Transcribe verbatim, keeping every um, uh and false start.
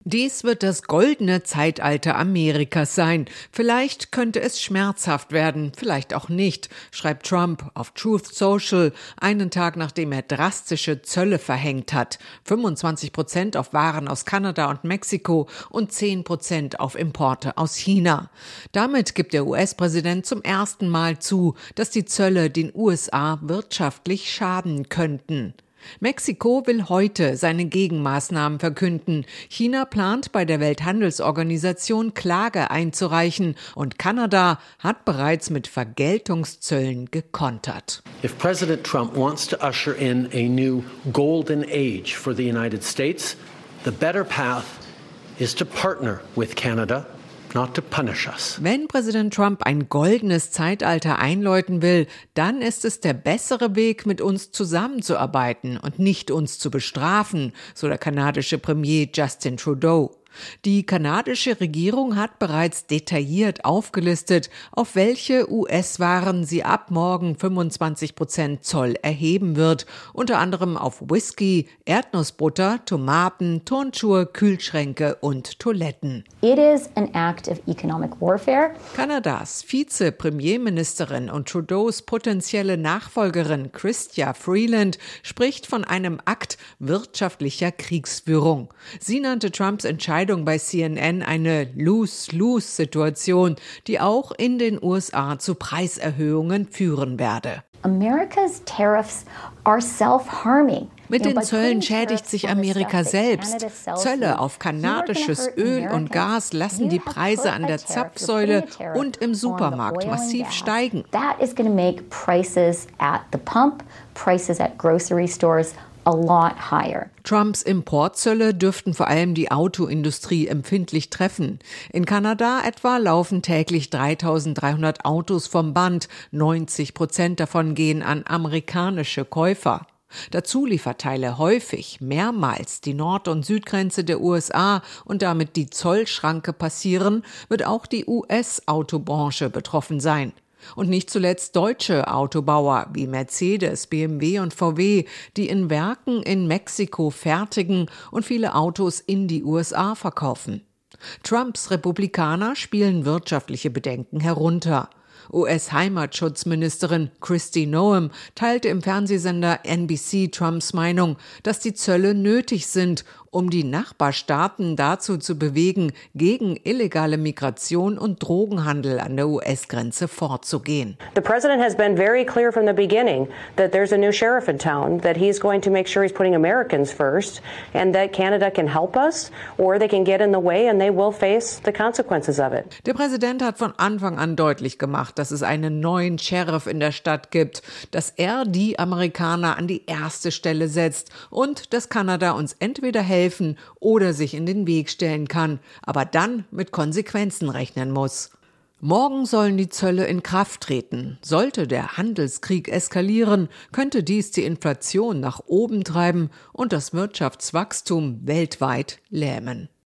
Dies wird das goldene Zeitalter Amerikas sein. Vielleicht könnte es schmerzhaft werden, vielleicht auch nicht, schreibt Trump auf Truth Social, einen Tag nachdem er drastische Zölle verhängt hat. fünfundzwanzig Prozent auf Waren aus Kanada und Mexiko und zehn Prozent auf Importe aus China. Damit gibt der U S-Präsident zum ersten Mal zu, dass die Zölle den U S A wirtschaftlich schaden könnten. Mexiko will heute seine Gegenmaßnahmen verkünden. China plant bei der Welthandelsorganisation Klage einzureichen und Kanada hat bereits mit Vergeltungszöllen gekontert. If President Trump wants to usher in a new golden age for the United States, the better path is to partner with Canada. Not to punish us. Wenn Präsident Trump ein goldenes Zeitalter einläuten will, dann ist es der bessere Weg, mit uns zusammenzuarbeiten und nicht uns zu bestrafen, so der kanadische Premier Justin Trudeau. Die kanadische Regierung hat bereits detailliert aufgelistet, auf welche U S-Waren sie ab morgen fünfundzwanzig Prozent Zoll erheben wird, unter anderem auf Whisky, Erdnussbutter, Tomaten, Turnschuhe, Kühlschränke und Toiletten. It is an act of economic warfare. Kanadas Vize-Premierministerin und Trudeaus potenzielle Nachfolgerin Chrystia Freeland spricht von einem Akt wirtschaftlicher Kriegsführung. Sie nannte Trumps Entscheidung bei C N N eine Lose-Lose-Situation, die auch in den U S A zu Preiserhöhungen führen werde. America's tariffs are self-harming. Mit den Zöllen schädigt sich Amerika selbst. Zölle auf kanadisches Öl und Gas lassen die Preise an der Zapfsäule und im Supermarkt massiv steigen. That is going to make prices at the pump, prices at grocery stores a lot higher. Trumps Importzölle dürften vor allem die Autoindustrie empfindlich treffen. In Kanada etwa laufen täglich dreitausenddreihundert Autos vom Band. neunzig Prozent davon gehen an amerikanische Käufer. Dazu Lieferteile häufig, mehrmals die Nord- und Südgrenze der U S A und damit die Zollschranke passieren, wird auch die U S-Autobranche betroffen sein. Und nicht zuletzt deutsche Autobauer wie Mercedes, B M W und V W, die in Werken in Mexiko fertigen und viele Autos in die U S A verkaufen. Trumps Republikaner spielen wirtschaftliche Bedenken herunter. U S-Heimatschutzministerin Kristi Noem teilte im Fernsehsender N B C Trumps Meinung, dass die Zölle nötig sind, um die Nachbarstaaten dazu zu bewegen, gegen illegale Migration und Drogenhandel an der U S-Grenze vorzugehen. The president has been very clear from the beginning that there's a new sheriff in town, that he's going to make sure he's putting Americans first and that Canada can help us or they can get in the way and they will face the consequences of it. Der Präsident hat von Anfang an deutlich gemacht, dass es einen neuen Sheriff in der Stadt gibt, dass er die Amerikaner an die erste Stelle setzt und dass Kanada uns entweder helfen oder sich in den Weg stellen kann, aber dann mit Konsequenzen rechnen muss. Morgen sollen die Zölle in Kraft treten. Sollte der Handelskrieg eskalieren, könnte dies die Inflation nach oben treiben und das Wirtschaftswachstum weltweit lähmen.